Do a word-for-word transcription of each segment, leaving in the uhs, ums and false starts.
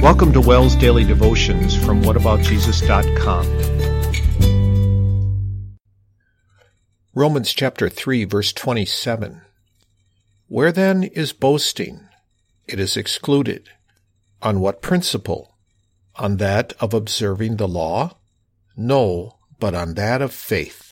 Welcome to Wells Daily Devotions from what about jesus dot com. Romans chapter three, verse twenty-seven. Where then is boasting? It is excluded. On what principle? On that of observing the law? No, but on that of faith.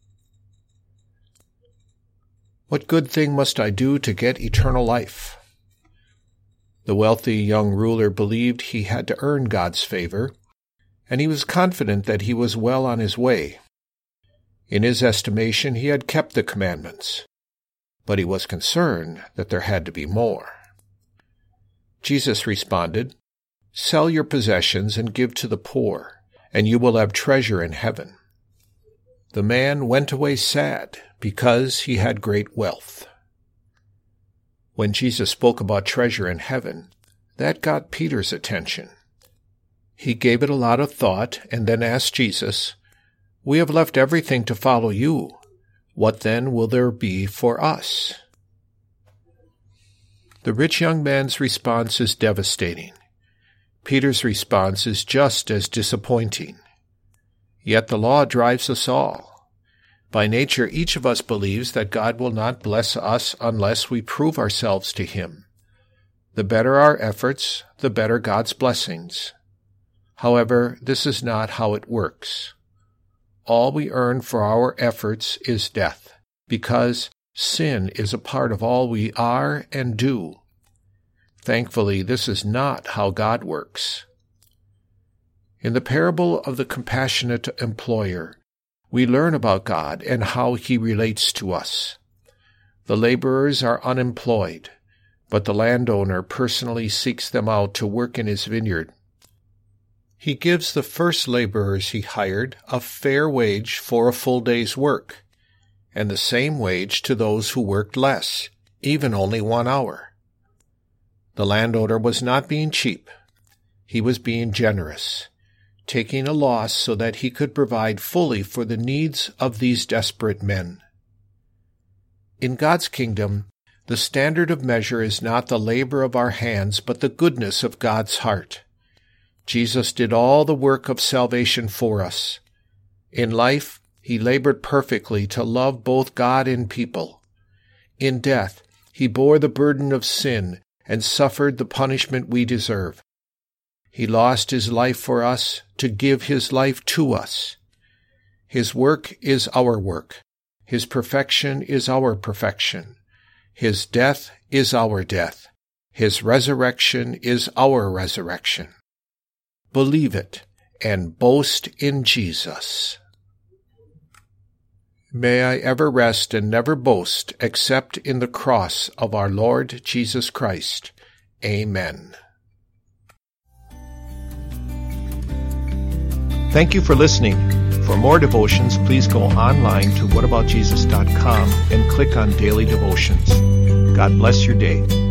What good thing must I do to get eternal life? The wealthy young ruler believed he had to earn God's favor, and he was confident that he was well on his way. In his estimation, he had kept the commandments, but he was concerned that there had to be more. Jesus responded, "Sell your possessions and give to the poor, and you will have treasure in heaven." The man went away sad because he had great wealth. When Jesus spoke about treasure in heaven, that got Peter's attention. He gave it a lot of thought and then asked Jesus, "We have left everything to follow you. What then will there be for us?" The rich young man's response is devastating. Peter's response is just as disappointing. Yet the law drives us all. By nature, each of us believes that God will not bless us unless we prove ourselves to Him. The better our efforts, the better God's blessings. However, this is not how it works. All we earn for our efforts is death, because sin is a part of all we are and do. Thankfully, this is not how God works. In the parable of the compassionate employer, we learn about God and how He relates to us. The laborers are unemployed, but the landowner personally seeks them out to work in his vineyard. He gives the first laborers he hired a fair wage for a full day's work, and the same wage to those who worked less, even only one hour. The landowner was not being cheap. He was being generous, taking a loss so that he could provide fully for the needs of these desperate men. In God's kingdom, the standard of measure is not the labor of our hands, but the goodness of God's heart. Jesus did all the work of salvation for us. In life, He labored perfectly to love both God and people. In death, He bore the burden of sin and suffered the punishment we deserve. He lost His life for us to give His life to us. His work is our work. His perfection is our perfection. His death is our death. His resurrection is our resurrection. Believe it and boast in Jesus. May I ever rest and never boast except in the cross of our Lord Jesus Christ. Amen. Thank you for listening. For more devotions, please go online to what about jesus dot com and click on Daily Devotions. God bless your day.